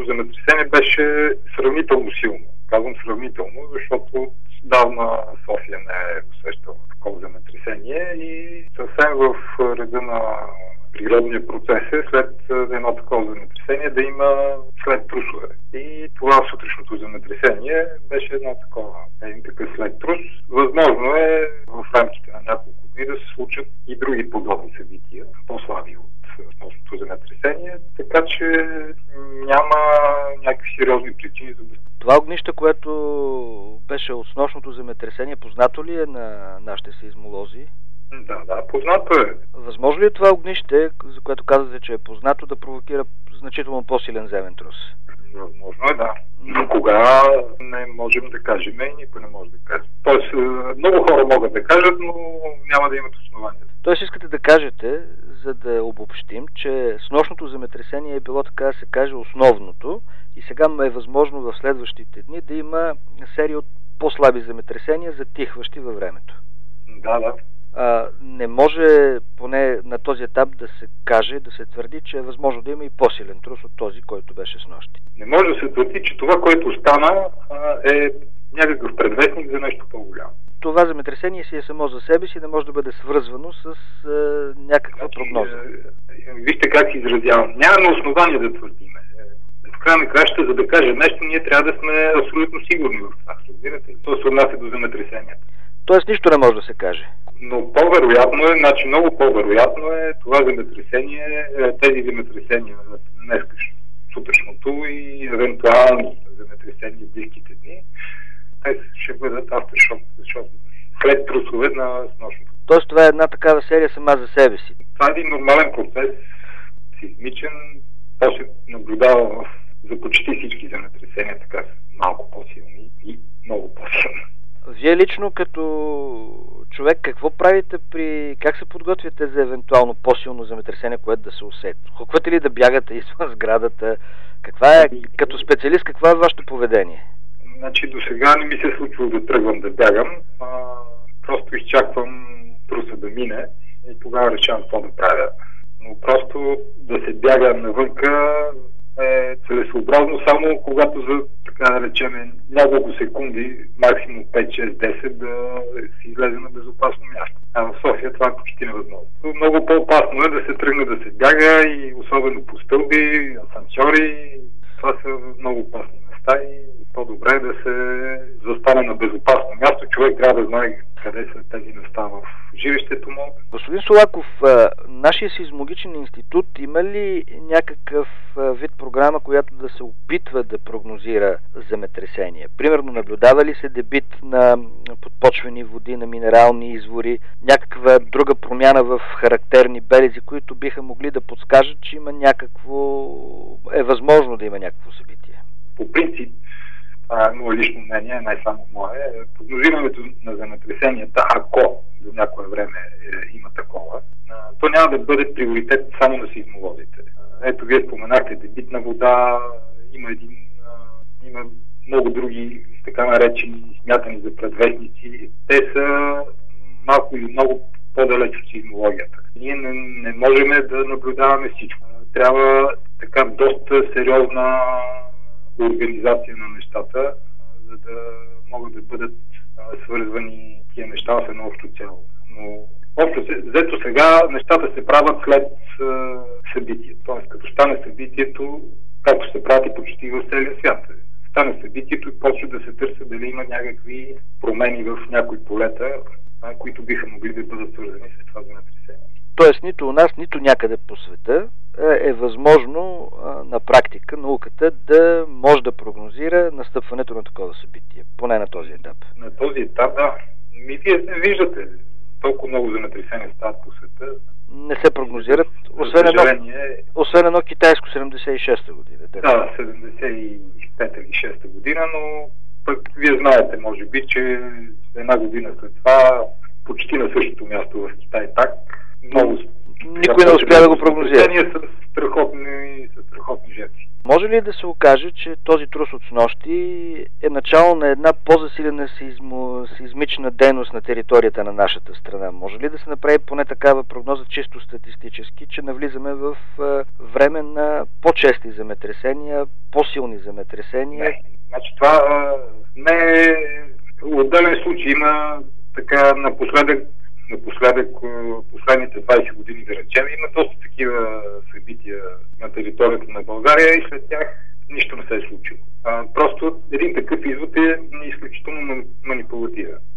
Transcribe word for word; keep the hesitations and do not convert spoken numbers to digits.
земетресение беше сравнително силно. Казвам сравнително, защото давна София не е усещала такова земетресение и съвсем в реда на природния процес е след едно такова земетресение да има след трусове. И това сутрешното земетресение беше едно такова, един такъв след трус. Възможно е в рамките на няколко дни да се случат и други подобни събития, по-слаби от снощното земетресение, така че няма някакви сериозни причини за безпокойство. Това огнище, което беше от снощното земетресение, познато ли е на нашите сеизмолози? Да, да, познато е. Възможно ли е това огнище, за което казвате, че е познато, да провокира значително по-силен земен трус? Възможно е, да. Но кога не можем да кажем и никой не може да каже. Тоест, много хора могат да кажат, но няма да имат основания. Тоест искате да кажете, за да обобщим, че снощното земетресение е било, така да се каже, основното и сега е възможно в следващите дни да има серия от по-слаби земетресения, затихващи във времето. Да, да. А, не може поне на този етап да се каже, да се твърди, че е възможно да има и по-силен трус от този, който беше снощи. Не може да се твърди, че това, което стана, е някакъв предвестник за нещо по-голямо. Това земетресение си е само за себе си, не може да бъде свързвано с е, някаква значи, прогноза. Е, вижте как се изразявам. Нямаме основания да твърдиме. В края на кращата, за да кажем нещо, ние трябва да сме абсолютно сигурни в това. Разбирате ли? То се отнася до земетресенията. Тоест нищо не може да се каже. Но по-вероятно е, значи много по-вероятно е това земетресение, тези земетресения на днес, сутрешното и евентуални земетресения в близките дни, те ще бъдат автошок, защото след трусове на снощното. Тоест това е една такава серия сама за себе си. Това е един нормален процес, сизмичен, то се наблюдава в, за почти всички земетресения, така малко по-силни и много по-силни. Вие лично като човек какво правите при... как се подготвяте за евентуално по-силно земетресение, което да се усети? Хуквате ли да бягате извън сградата? Каква е, като специалист, какво е вашето поведение? Значи до сега не ми се е случило да тръгвам да бягам. А, просто изчаквам труса да мине и тогава решавам какво да правя. Но просто да се бяга навънка е целесообразно само когато за, така да речем, няколко секунди, максимум пет, шест, десет да си излезе на безопасно място. А в София това е почти невъзможно. Много по-опасно е да се тръгне да се бяга и особено по стълби, асансьори. Това са много опасни места и по-добре е да се застане на безопасно място. Човек трябва да знае къде са тези места в жилището му. Господин Солаков, нашия сеизмологичен институт има ли някакъв вид програма, която да се опитва да прогнозира земетресения? Примерно, наблюдава ли се дебит на подпочвени води, на минерални извори, някаква друга промяна в характерни белези, които биха могли да подскажат, че има някакво... е възможно да има някакво събитие? По принцип, това е мое лично мнение, не само мое, прогнозирането на земетресенията, ако до някое време е, има такова, то няма да бъде приоритет само на сеизмолозите. Ето, вие споменахте дебитна вода, има един, има много други така наречени, смятани за предвестници. Те са малко или много по-далеч от сеизмологията. Ние не, не можем да наблюдаваме всичко. Трябва така доста сериозна организация на нещата, за да могат да бъдат свързвани тия неща в едно общо цяло. Но общо взето сега нещата се правят след събитието. Тоест, като стане събитието, както се прави почти в целия свят. Стане събитието и почва да се търся дали има някакви промени в някои полета, които биха могли да бъдат свързани с това земетресение. Тоест, нито у нас, нито някъде по света е възможно а, на практика науката да може да прогнозира настъпването на такова събитие, поне на този етап. На този етап, да. Ми вие виждате, толкова много земетресения стават по света. Не се прогнозират, освен едно, освен едно китайско седемдесет и шеста година. Да, седемдесет и пета или шеста година, но пък вие знаете, може би, че една година след това почти на същото място в Китай так много никой не успя да го прогнозира. Са страхотни, са страхотни жертви. Може ли да се окаже, че този трус от снощи е начало на една по-засилена сеизмо, сеизмична дейност на територията на нашата страна? Може ли да се направи поне такава прогноза чисто статистически, че навлизаме в време на по-чести земетресения, по-силни земетресения? Не, значи това не е отделен случай. Има така напоследък, напоследък последните двайсет години, да речем, има доста такива събития на територията на България и след тях нищо не се е случило. А, просто един такъв извод е изключително манипулативен.